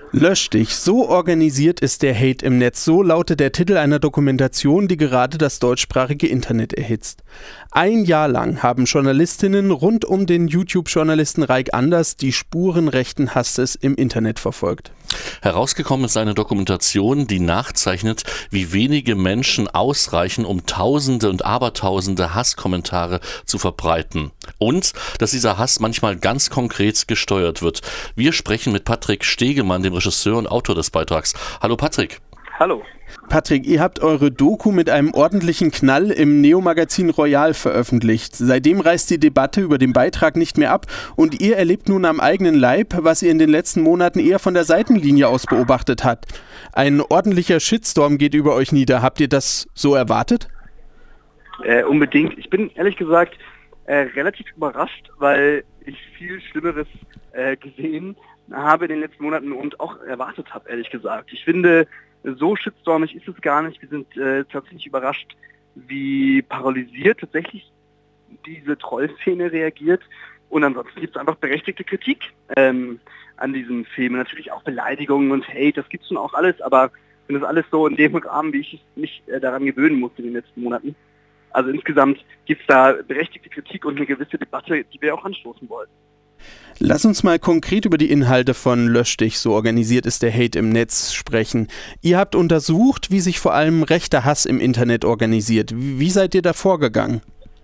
Lösch dich, so organisiert ist der Hate im Netz. So lautet der Titel einer Dokumentation, die gerade das deutschsprachige Internet erhitzt. Ein Jahr lang haben Journalistinnen rund um den YouTube-Journalisten Raik Anders die Spuren rechten Hasses im Internet verfolgt. Herausgekommen ist eine Dokumentation, die nachzeichnet, wie wenige Menschen ausreichen, um Tausende und Abertausende Hasskommentare zu verbreiten. Und dass dieser Hass manchmal ganz konkret gesteuert wird. Wir sprechen mit Patrick Stegemann, dem Regisseur und Autor des Beitrags. Hallo Patrick. Hallo. Patrick, ihr habt eure Doku mit einem ordentlichen Knall im Neo-Magazin Royal veröffentlicht. Seitdem reißt die Debatte über den Beitrag nicht mehr ab und ihr erlebt nun am eigenen Leib, was ihr in den letzten Monaten eher von der Seitenlinie aus beobachtet habt. Ein ordentlicher Shitstorm geht über euch nieder. Habt ihr das so erwartet? Unbedingt. Ich bin ehrlich gesagt relativ überrascht, weil ich viel Schlimmeres gesehen habe in den letzten Monaten und auch erwartet habe, ehrlich gesagt. Ich finde, so shitstormig ist es gar nicht. Wir sind tatsächlich überrascht, wie paralysiert tatsächlich diese Trollszene reagiert. Und ansonsten gibt es einfach berechtigte Kritik an diesem Film. Natürlich auch Beleidigungen und Hate, das gibt es schon auch alles, aber ich finde das alles so in dem Rahmen, wie ich mich daran gewöhnen musste in den letzten Monaten. Also insgesamt gibt es da berechtigte Kritik und eine gewisse Debatte, die wir auch anstoßen wollen. Lass uns mal konkret über die Inhalte von Lösch dich, so organisiert ist der Hate im Netz, sprechen. Ihr habt untersucht, wie sich vor allem rechter Hass im Internet organisiert. Wie seid ihr da vorgegangen?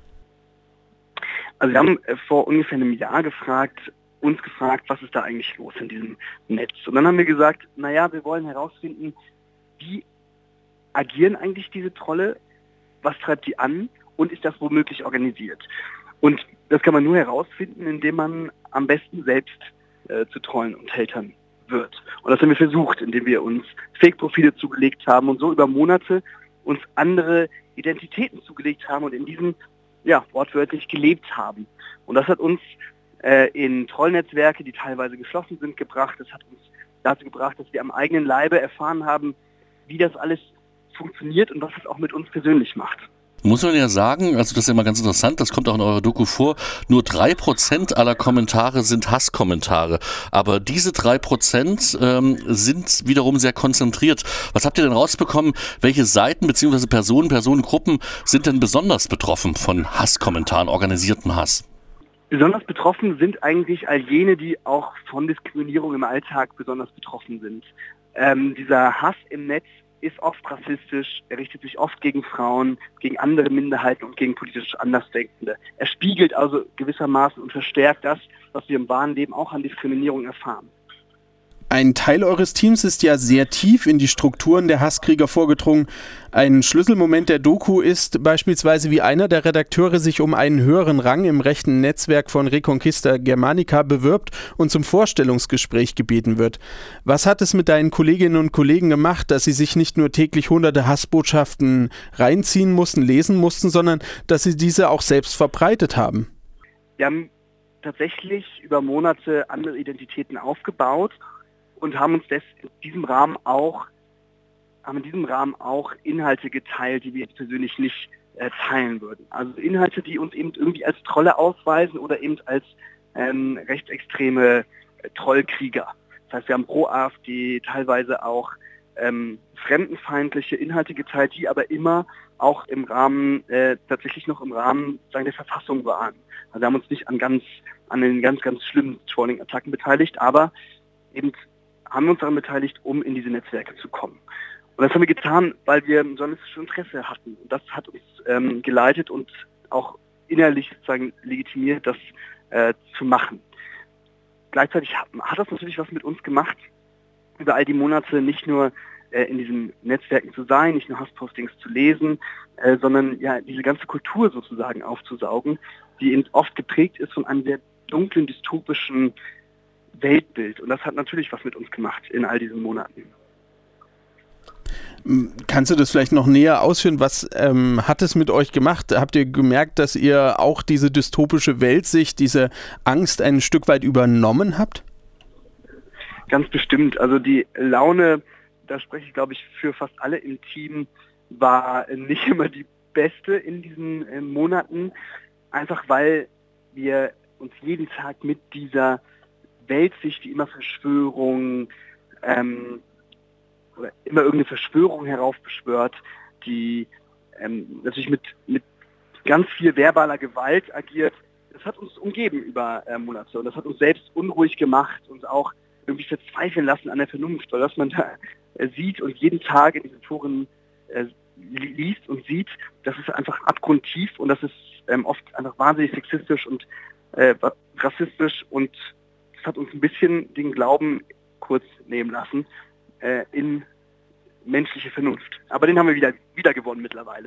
Also wir haben vor ungefähr einem Jahr uns gefragt, was ist da eigentlich los in diesem Netz? Und dann haben wir gesagt, wir wollen herausfinden, wie agieren eigentlich diese Trolle, was treibt die an und ist das womöglich organisiert? Und das kann man nur herausfinden, indem man am besten selbst zu Trollen und Hatern wird. Und das haben wir versucht, indem wir uns Fake-Profile zugelegt haben und so über Monate uns andere Identitäten zugelegt haben und in diesen wortwörtlich gelebt haben. Und das hat uns in Trollnetzwerke, die teilweise geschlossen sind, gebracht. Das hat uns dazu gebracht, dass wir am eigenen Leibe erfahren haben, wie das alles funktioniert und was es auch mit uns persönlich macht. Muss man ja sagen, also das ist ja immer ganz interessant, das kommt auch in eurer Doku vor, nur 3% aller Kommentare sind Hasskommentare. Aber diese 3% sind wiederum sehr konzentriert. Was habt ihr denn rausbekommen? Welche Seiten bzw. Personengruppen sind denn besonders betroffen von Hasskommentaren, organisierten Hass? Besonders betroffen sind eigentlich all jene, die auch von Diskriminierung im Alltag besonders betroffen sind. Dieser Hass im Netz ist oft rassistisch, er richtet sich oft gegen Frauen, gegen andere Minderheiten und gegen politisch Andersdenkende. Er spiegelt also gewissermaßen und verstärkt das, was wir im wahren Leben auch an Diskriminierung erfahren. Ein Teil eures Teams ist ja sehr tief in die Strukturen der Hasskrieger vorgedrungen. Ein Schlüsselmoment der Doku ist beispielsweise, wie einer der Redakteure sich um einen höheren Rang im rechten Netzwerk von Reconquista Germanica bewirbt und zum Vorstellungsgespräch gebeten wird. Was hat es mit deinen Kolleginnen und Kollegen gemacht, dass sie sich nicht nur täglich hunderte Hassbotschaften reinziehen mussten, lesen mussten, sondern dass sie diese auch selbst verbreitet haben? Wir haben tatsächlich über Monate andere Identitäten aufgebaut und haben uns in diesem Rahmen auch Inhalte geteilt, die wir jetzt persönlich nicht teilen würden. Also Inhalte, die uns eben irgendwie als Trolle ausweisen oder eben als rechtsextreme Trollkrieger. Das heißt, wir haben pro AfD teilweise auch fremdenfeindliche Inhalte geteilt, die aber immer auch im Rahmen, tatsächlich noch im Rahmen der Verfassung waren. Also wir haben uns nicht an den ganz, ganz schlimmen Trolling-Attacken beteiligt, aber eben haben wir uns daran beteiligt, um in diese Netzwerke zu kommen. Und das haben wir getan, weil wir ein journalistisches Interesse hatten. Und das hat uns geleitet und auch innerlich sozusagen legitimiert, das zu machen. Gleichzeitig hat das natürlich was mit uns gemacht, über all die Monate nicht nur in diesen Netzwerken zu sein, nicht nur Hasspostings zu lesen, sondern diese ganze Kultur sozusagen aufzusaugen, die eben oft geprägt ist von einem sehr dunklen, dystopischen Weltbild. Und das hat natürlich was mit uns gemacht in all diesen Monaten. Kannst du das vielleicht noch näher ausführen? Was hat es mit euch gemacht? Habt ihr gemerkt, dass ihr auch diese dystopische Weltsicht, diese Angst ein Stück weit übernommen habt? Ganz bestimmt. Also die Laune, da spreche ich glaube ich für fast alle im Team, war nicht immer die beste in diesen Monaten. Einfach weil wir uns jeden Tag mit dieser Weltsicht, die immer Verschwörung, oder immer irgendeine Verschwörung heraufbeschwört, die natürlich mit ganz viel verbaler Gewalt agiert. Das hat uns umgeben über Monate und das hat uns selbst unruhig gemacht und auch irgendwie verzweifeln lassen an der Vernunft, weil was man da sieht und jeden Tag in diesen Foren liest und sieht, das ist einfach abgrundtief und das ist oft einfach wahnsinnig sexistisch und rassistisch und das hat uns ein bisschen den Glauben kurz nehmen lassen in menschliche Vernunft. Aber den haben wir wieder gewonnen mittlerweile.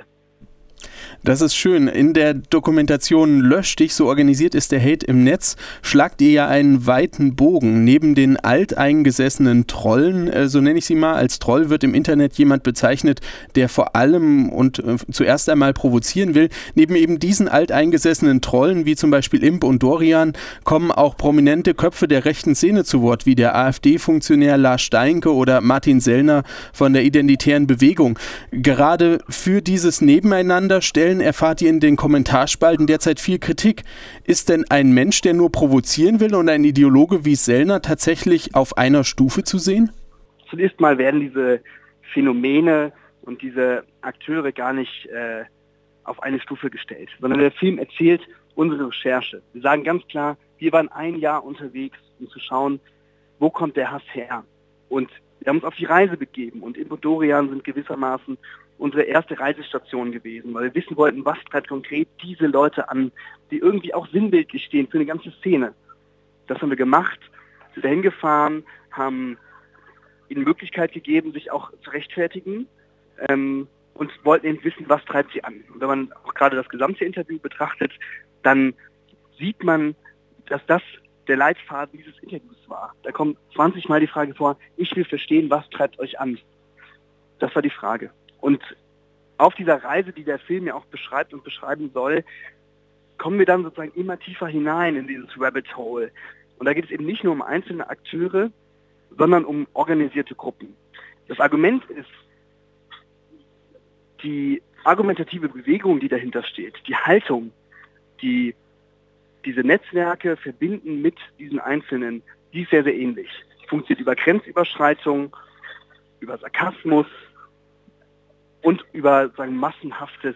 Das ist schön. In der Dokumentation Lösch dich, so organisiert ist der Hate im Netz, schlagt ihr ja einen weiten Bogen. Neben den alteingesessenen Trollen, so nenne ich sie mal, als Troll wird im Internet jemand bezeichnet, der vor allem und zuerst einmal provozieren will. Neben eben diesen alteingesessenen Trollen, wie zum Beispiel Imp und Dorian, kommen auch prominente Köpfe der rechten Szene zu Wort, wie der AfD-Funktionär Lars Steinke oder Martin Sellner von der Identitären Bewegung. Gerade für dieses Nebeneinander stellen erfahrt ihr in den Kommentarspalten derzeit viel Kritik. Ist denn ein Mensch, der nur provozieren will und ein Ideologe wie Sellner tatsächlich auf einer Stufe zu sehen? Zunächst mal werden diese Phänomene und diese Akteure gar nicht auf eine Stufe gestellt, sondern der Film erzählt unsere Recherche. Wir sagen ganz klar, wir waren ein Jahr unterwegs, um zu schauen, wo kommt der Hass her? Und wir haben uns auf die Reise begeben und Imp und Dorian sind gewissermaßen unsere erste Reisestation gewesen, weil wir wissen wollten, was treibt konkret diese Leute an, die irgendwie auch sinnbildlich stehen für eine ganze Szene. Das haben wir gemacht, sind dahin gefahren, haben ihnen Möglichkeit gegeben, sich auch zu rechtfertigen und wollten eben wissen, was treibt sie an. Und wenn man auch gerade das gesamte Interview betrachtet, dann sieht man, dass das der Leitfaden dieses Interviews war. Da kommt 20 Mal die Frage vor, ich will verstehen, was treibt euch an. Das war die Frage. Und auf dieser Reise, die der Film ja auch beschreibt und beschreiben soll, kommen wir dann sozusagen immer tiefer hinein in dieses Rabbit Hole. Und da geht es eben nicht nur um einzelne Akteure, sondern um organisierte Gruppen. Das Argument ist, die argumentative Bewegung, die dahinter steht, die Haltung, die diese Netzwerke verbinden mit diesen Einzelnen, die ist sehr, sehr ähnlich. Die funktioniert über Grenzüberschreitung, über Sarkasmus, und über sagen, massenhaftes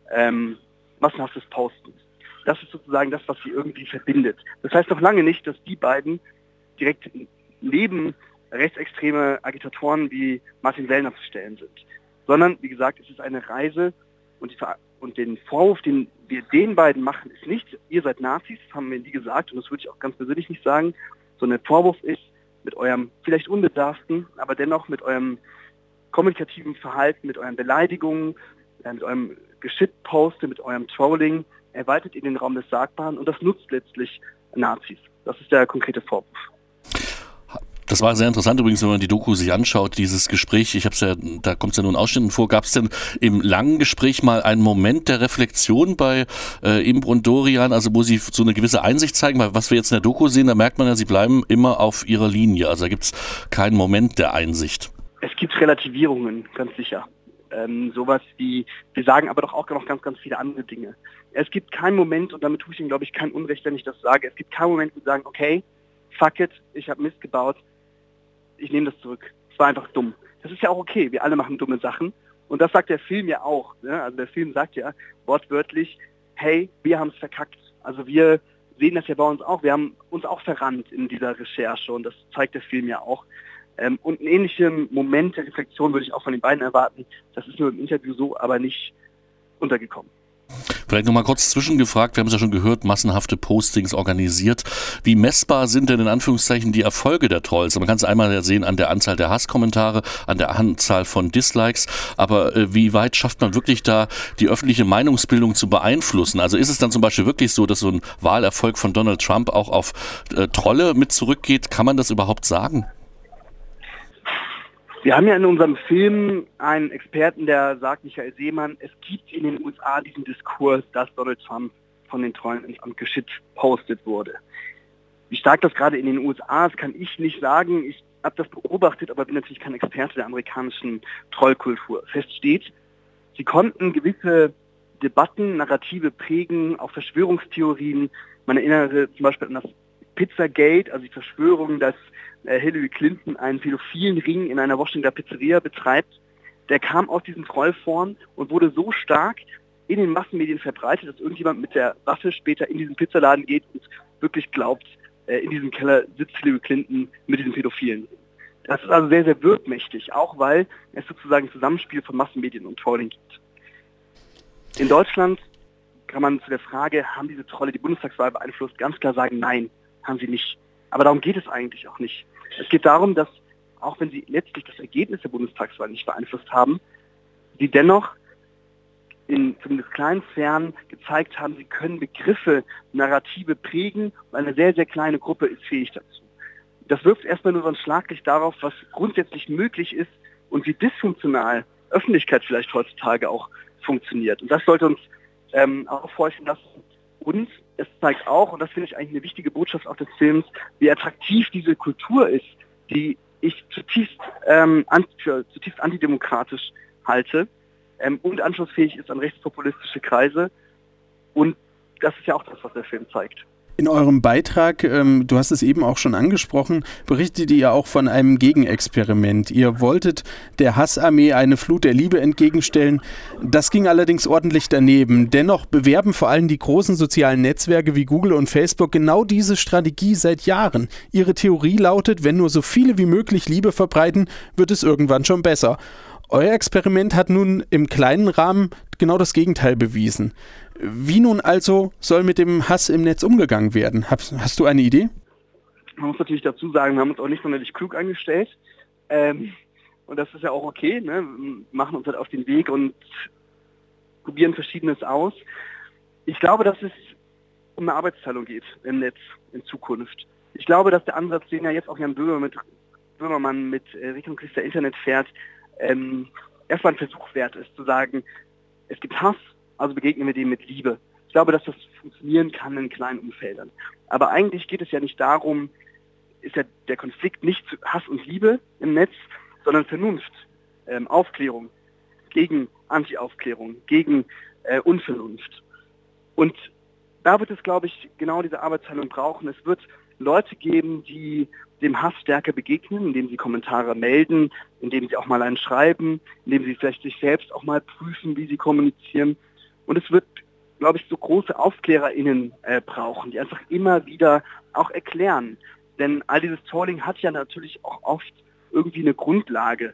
Posten. Das ist sozusagen das, was sie irgendwie verbindet. Das heißt noch lange nicht, dass die beiden direkt neben rechtsextreme Agitatoren wie Martin Sellner zu stellen sind. Sondern, wie gesagt, es ist eine Reise und den Vorwurf, den wir den beiden machen, ist nicht, ihr seid Nazis, das haben wir nie gesagt und das würde ich auch ganz persönlich nicht sagen, sondern der Vorwurf ist, mit eurem vielleicht unbedarften, aber dennoch mit eurem kommunikativen Verhalten, mit euren Beleidigungen, mit eurem Geschitposte, mit eurem Trolling, erweitert ihr den Raum des Sagbaren und das nutzt letztlich Nazis. Das ist der konkrete Vorwurf. Das war sehr interessant übrigens, wenn man die Doku sich anschaut, dieses Gespräch, da kommt es ja nun Ausschnitten vor, gab es denn im langen Gespräch mal einen Moment der Reflexion bei Imp und Dorian, also wo sie so eine gewisse Einsicht zeigen, weil was wir jetzt in der Doku sehen, da merkt man ja, sie bleiben immer auf ihrer Linie, also da gibt es keinen Moment der Einsicht. Es gibt Relativierungen, ganz sicher. Sowas wie, wir sagen aber doch auch noch ganz, ganz viele andere Dinge. Es gibt keinen Moment, und damit tue ich Ihnen, glaube ich, kein Unrecht, wenn ich das sage, es gibt keinen Moment, wo wir sagen, okay, fuck it, ich habe Mist gebaut, ich nehme das zurück. Es war einfach dumm. Das ist ja auch okay, wir alle machen dumme Sachen. Und das sagt der Film ja auch. Ne? Also der Film sagt ja wortwörtlich, hey, wir haben es verkackt. Also wir sehen das ja bei uns auch. Wir haben uns auch verrannt in dieser Recherche und das zeigt der Film ja auch. Und einen ähnlichen Moment der Reflexion würde ich auch von den beiden erwarten. Das ist nur im Interview so, aber nicht untergekommen. Vielleicht nochmal kurz zwischengefragt, wir haben es ja schon gehört, massenhafte Postings organisiert. Wie messbar sind denn in Anführungszeichen die Erfolge der Trolls? Man kann es einmal ja sehen an der Anzahl der Hasskommentare, an der Anzahl von Dislikes, aber wie weit schafft man wirklich da die öffentliche Meinungsbildung zu beeinflussen? Also ist es dann zum Beispiel wirklich so, dass so ein Wahlerfolg von Donald Trump auch auf Trolle mit zurückgeht? Kann man das überhaupt sagen? Wir haben ja in unserem Film einen Experten, der sagt, Michael Seemann, es gibt in den USA diesen Diskurs, dass Donald Trump von den Trollen ins Amt postet wurde. Wie stark das gerade in den USA ist, kann ich nicht sagen. Ich habe das beobachtet, aber bin natürlich kein Experte der amerikanischen Trollkultur. Fest steht, sie konnten gewisse Debatten, Narrative prägen, auch Verschwörungstheorien. Man erinnere zum Beispiel an das Pizzagate, also die Verschwörung, dass Hillary Clinton einen pädophilen Ring in einer Washingtoner Pizzeria betreibt, der kam aus diesen Trollforen und wurde so stark in den Massenmedien verbreitet, dass irgendjemand mit der Waffe später in diesen Pizzaladen geht und wirklich glaubt, in diesem Keller sitzt Hillary Clinton mit diesem Pädophilen. Das ist also sehr, sehr wirkmächtig, auch weil es sozusagen ein Zusammenspiel von Massenmedien und Trolling gibt. In Deutschland kann man zu der Frage, haben diese Trolle die Bundestagswahl beeinflusst, ganz klar sagen, nein, haben sie nicht. Aber darum geht es eigentlich auch nicht. Es geht darum, dass, auch wenn sie letztlich das Ergebnis der Bundestagswahl nicht beeinflusst haben, sie dennoch in zumindest kleinen Sphären gezeigt haben, sie können Begriffe, Narrative prägen und eine sehr, sehr kleine Gruppe ist fähig dazu. Das wirft erstmal nur so ein Schlaglicht darauf, was grundsätzlich möglich ist und wie dysfunktional Öffentlichkeit vielleicht heutzutage auch funktioniert. Und das sollte uns aufhorchen lassen. Und es zeigt auch, und das finde ich eigentlich eine wichtige Botschaft auch des Films, wie attraktiv diese Kultur ist, die ich zutiefst antidemokratisch halte und anschlussfähig ist an rechtspopulistische Kreise. Und das ist ja auch das, was der Film zeigt. In eurem Beitrag, du hast es eben auch schon angesprochen, berichtet ihr auch von einem Gegenexperiment. Ihr wolltet der Hassarmee eine Flut der Liebe entgegenstellen. Das ging allerdings ordentlich daneben. Dennoch bewerben vor allem die großen sozialen Netzwerke wie Google und Facebook genau diese Strategie seit Jahren. Ihre Theorie lautet, wenn nur so viele wie möglich Liebe verbreiten, wird es irgendwann schon besser. Euer Experiment hat nun im kleinen Rahmen genau das Gegenteil bewiesen. Wie nun also soll mit dem Hass im Netz umgegangen werden? Hast du eine Idee? Man muss natürlich dazu sagen, wir haben uns auch nicht sonderlich klug angestellt. Und das ist ja auch okay. Ne? Wir machen uns halt auf den Weg und probieren Verschiedenes aus. Ich glaube, dass es um eine Arbeitsteilung geht im Netz in Zukunft. Ich glaube, dass der Ansatz, den ja jetzt auch Jan Böhmermann mit Richtung Christa Internet fährt, erstmal ein Versuch wert ist, zu sagen, es gibt Hass, also begegnen wir dem mit Liebe. Ich glaube, dass das funktionieren kann in kleinen Umfeldern. Aber eigentlich geht es ja nicht darum, ist ja der Konflikt nicht zu Hass und Liebe im Netz, sondern Vernunft, Aufklärung, gegen Anti-Aufklärung, gegen Unvernunft. Und da wird es, glaube ich, genau diese Arbeitsteilung brauchen. Es wird Leute geben, die dem Hass stärker begegnen, indem sie Kommentare melden, indem sie auch mal einen schreiben, indem sie vielleicht sich selbst auch mal prüfen, wie sie kommunizieren. Und es wird, glaube ich, so große AufklärerInnen brauchen, die einfach immer wieder auch erklären. Denn all dieses Trolling hat ja natürlich auch oft irgendwie eine Grundlage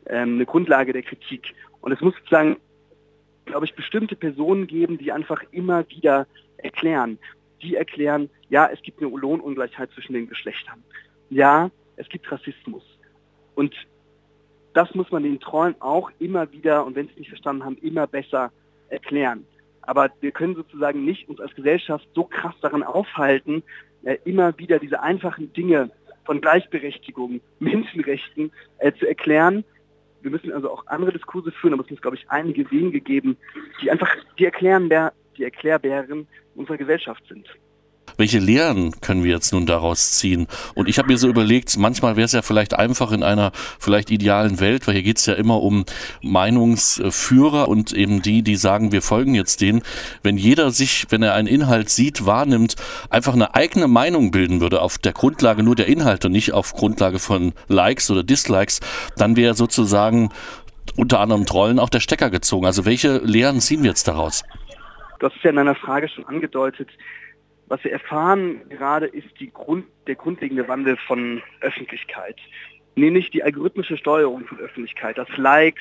der Kritik. Und es muss sozusagen, glaube ich, bestimmte Personen geben, die einfach immer wieder erklären. Die erklären, ja, es gibt eine Lohnungleichheit zwischen den Geschlechtern. Ja, es gibt Rassismus. Und das muss man den Trollen auch immer wieder, und wenn sie es nicht verstanden haben, immer besser erklären. Aber wir können sozusagen nicht uns als Gesellschaft so krass daran aufhalten, immer wieder diese einfachen Dinge von Gleichberechtigung, Menschenrechten zu erklären. Wir müssen also auch andere Diskurse führen, aber es muss, glaube ich, einige wenige geben, die einfach die Erklärbären unserer Gesellschaft sind. Welche Lehren können wir jetzt nun daraus ziehen? Und ich habe mir so überlegt, manchmal wäre es ja vielleicht einfach in einer vielleicht idealen Welt, weil hier geht es ja immer um Meinungsführer und eben die sagen, wir folgen jetzt denen. Wenn jeder sich, wenn er einen Inhalt sieht, wahrnimmt, einfach eine eigene Meinung bilden würde auf der Grundlage nur der Inhalte und nicht auf Grundlage von Likes oder Dislikes, dann wäre sozusagen unter anderem Trollen auch der Stecker gezogen. Also welche Lehren ziehen wir jetzt daraus? Du hast es ja in deiner Frage schon angedeutet. Was wir erfahren gerade ist der grundlegende Wandel von Öffentlichkeit. Nämlich die algorithmische Steuerung von Öffentlichkeit, dass Likes,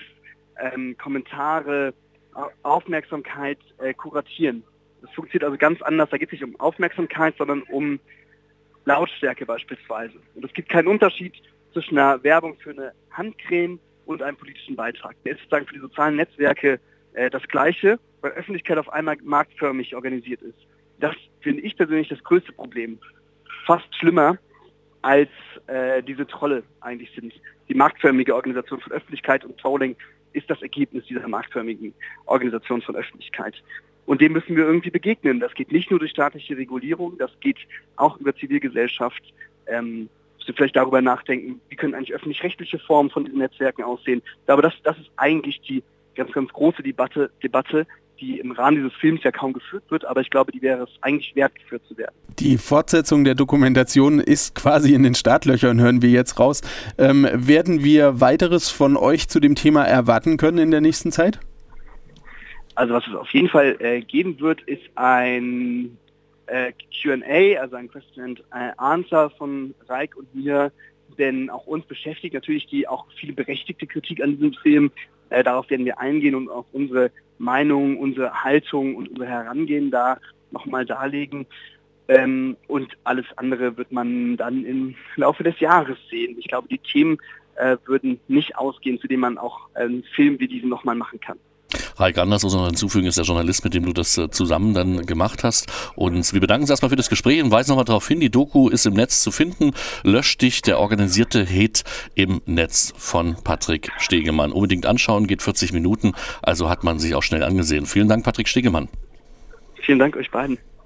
Kommentare, Aufmerksamkeit kuratieren. Das funktioniert also ganz anders. Da geht es nicht um Aufmerksamkeit, sondern um Lautstärke beispielsweise. Und es gibt keinen Unterschied zwischen einer Werbung für eine Handcreme und einem politischen Beitrag. Der ist sozusagen für die sozialen Netzwerke das Gleiche, weil Öffentlichkeit auf einmal marktförmig organisiert ist. Das finde ich persönlich das größte Problem. Fast schlimmer als diese Trolle eigentlich sind. Die marktförmige Organisation von Öffentlichkeit und Trolling ist das Ergebnis dieser marktförmigen Organisation von Öffentlichkeit. Und dem müssen wir irgendwie begegnen. Das geht nicht nur durch staatliche Regulierung, das geht auch über Zivilgesellschaft. Müssen wir vielleicht darüber nachdenken, wie können eigentlich öffentlich-rechtliche Formen von diesen Netzwerken aussehen. Aber das ist eigentlich die ganz, ganz große Debatte, die im Rahmen dieses Films ja kaum geführt wird, aber ich glaube, die wäre es eigentlich wert, geführt zu werden. Die Fortsetzung der Dokumentation ist quasi in den Startlöchern, hören wir jetzt raus. Werden wir weiteres von euch zu dem Thema erwarten können in der nächsten Zeit? Also was es auf jeden Fall geben wird, ist ein Q&A, also ein Question and Answer von Raik und mir, denn auch uns beschäftigt natürlich die auch viele berechtigte Kritik an diesem Film. Darauf werden wir eingehen und auf unsere Meinung, unsere Haltung und unser Herangehen da nochmal darlegen. Und alles andere wird man dann im Laufe des Jahres sehen. Ich glaube, die Themen würden nicht ausgehen, zu denen man auch einen Film wie diesen nochmal machen kann. Raik Anders, muss noch hinzufügen, ist der Journalist, mit dem du das zusammen dann gemacht hast. Und wir bedanken uns erstmal für das Gespräch und weisen nochmal darauf hin, die Doku ist im Netz zu finden. Lösch dich, der organisierte Hate im Netz von Patrick Stegemann. Unbedingt anschauen, geht 40 Minuten, also hat man sich auch schnell angesehen. Vielen Dank, Patrick Stegemann. Vielen Dank euch beiden.